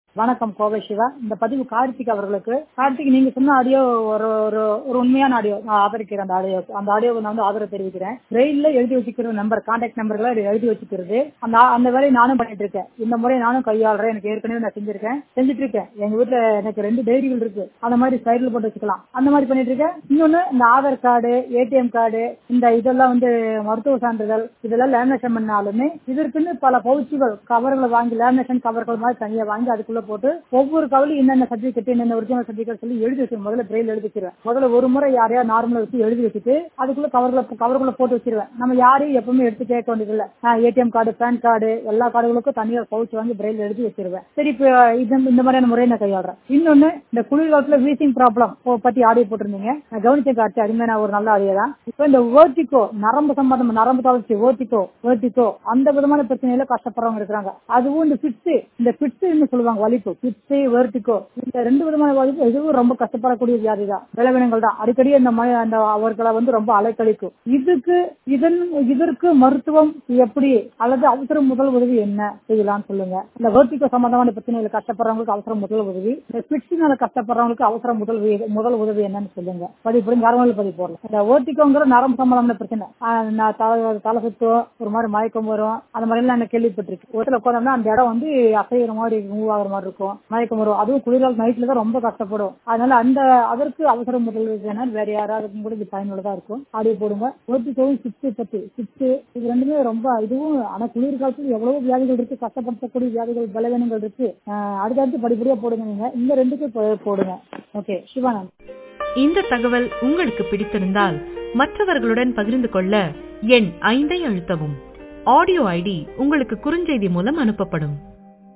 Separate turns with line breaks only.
வணக்கம் கோவை சிவா. இந்த பதிவு கார்த்திக் அவர்களுக்கு. கார்த்திக், நீங்க சொன்ன ஆடியோ ஒரு ஒரு உண்மையான ஆடியோ. நான் ஆதரிக்கிறேன். அந்த ஆடியோ நான் வந்து ஆதரவு தெரிவிக்கிறேன். ரயில்ல எழுதி வச்சுக்கிற நம்பர், கான்டாக்ட் நம்பர்களை எழுதி வச்சுக்கிறது, அந்த வேலையை நானும் பண்ணிட்டு இருக்கேன். இந்த முறை நானும் கையாளுறேன். எனக்கு ஏற்கனவே நான் செஞ்சுட்டு இருக்கேன். எங்க வீட்டுல எனக்கு 2 டைரிகள் இருக்கு. அந்த மாதிரி சைடுல போட்டு வச்சுக்கலாம். அந்த மாதிரி பண்ணிட்டு இருக்கேன். இன்னொன்னு, இந்த ஆதார் கார்டு, ஏடிஎம் கார்டு, இந்த இதெல்லாம் வந்து மருத்துவ சான்றிதழ், இதெல்லாம் லேமினேஷன் பண்ணாலுமே இதற்குன்னு பல பவுச்சுகள், கவர்களை வாங்கி, லேமினேஷன் கவர்கள் மாதிரி தனியா வாங்கி அதுக்குள்ள போட்டு ஒவ்வொரு கவலையும் என்னென்ன சர்டிபிகேட், என்னென்ன ஒரிஜினல் சர்டிபிகேட் சொல்லி எழுதி வச்சிருவேன். முதல்ல பிரெயில் எழுதி வச்சிருவேன். முதல்ல ஒரு முறை யாரையா நார்மலா வச்சு எழுதி வச்சுட்டு அதுக்குள்ள கவர்களை போட்டு வச்சிருவேன். நம்ம யாரையும் எப்பவுமே எடுத்து கேட்க வேண்டியதில்லை. ஏடிஎம் கார்டு, பேன் கார்டு, எல்லா கார்டுகளுக்கும் தனியாக பவுச் வாங்கி பிரெயில் எழுதி வச்சிருவேன். சரி, இப்ப இந்த மாதிரியான முறையை நான் கையாளுறேன். இன்னொன்னு, இந்த குளிர்காலத்துல வீசிங் ப்ராப்ளம் பத்தி ஆடியோ போட்டிருந்தீங்க. நான் கவனிச்ச காட்சி அருமையான ஒரு நல்ல ஆடியோ தான். இப்ப இந்த வேர்டிகோ, நரம்பு சம்பந்தம், நரம்பு தளர்ச்சி, வேர்டிகோ அந்த விதமான பிரச்சனையில கஷ்டப்படுறவங்க இருக்கிறாங்க. அதுவும் இந்த பிட்ஸ் சொல்லுவாங்க, வலிப்பு, பிட்ஸ், வேர்டிகோ, இந்த 2 விதமான வலிப்பு இதுவும் ரொம்ப கஷ்டப்படக்கூடிய வியாதி தான், விளைவினங்கள் தான். அடிக்கடி அந்த அவர்களை வந்து ரொம்ப அலைக்கழிக்கும். இதற்கு மருத்துவம் எப்படி, அல்லது அவசர முதல் உதவி என்ன செய்யலாம் சொல்லுங்க. இந்த வேர்டிகோ சம்பந்தமான பிரச்சனைகளை கஷ்டப்படுறவங்களுக்கு அவசர முதல் உதவி, இந்த பிட்ஸ்னால கஷ்டப்படுறவங்களுக்கு அவசர முதல் உதவி என்னன்னு சொல்லுங்க. பதிவு போடலாம். இந்த வேர்டிகோங்கிற நரம்பு சம்பந்தமான பிரச்சனை, தலை சுத்தம், ஒரு மாதிரி மயக்கம் வரும், அந்த மாதிரி எல்லாம் நான் கேள்விப்பட்டிருக்கு. ஒருத்தர் உட்காந்தோம்னா அந்த இடம் வந்து அசைகிற மாதிரி, மூவ் ஆகிற மாதிரி இருக்கும், மயக்கம் வரும். அதுவும் குளிரால் நைட்ல தான் ரொம்ப கஷ்டப்படும். அதனால அதற்கு அவசர முதல் வேற யாராவது கூட இது பயனுள்ளதா இருக்கும். ஆடியோ போடுங்க. வேர்டிகோவும் சிப்ஸ் இது ரெண்டுமே ரொம்ப இதுவும். ஆனா குளிர்காலத்துல எவ்வளவு வியாதிகள் இருக்கு, கஷ்டப்படுத்தக்கூடிய வியாதிகள், பலவீனங்கள் இருக்கு. அடுத்தடுத்து படிப்படியா போடுங்க. நீங்க இந்த 2க்கு போடுங்க. ஓகே சிவானந்த்.
இந்த தகவல் உங்களுக்கு பிடித்திருந்தால் மற்றவர்களுடன் பகிர்ந்து கொள்ள எண் 5 அழுத்தவும். ஆடியோ ஐடி உங்களுக்கு குறுஞ்செய்தி மூலம் அனுப்பப்படும்.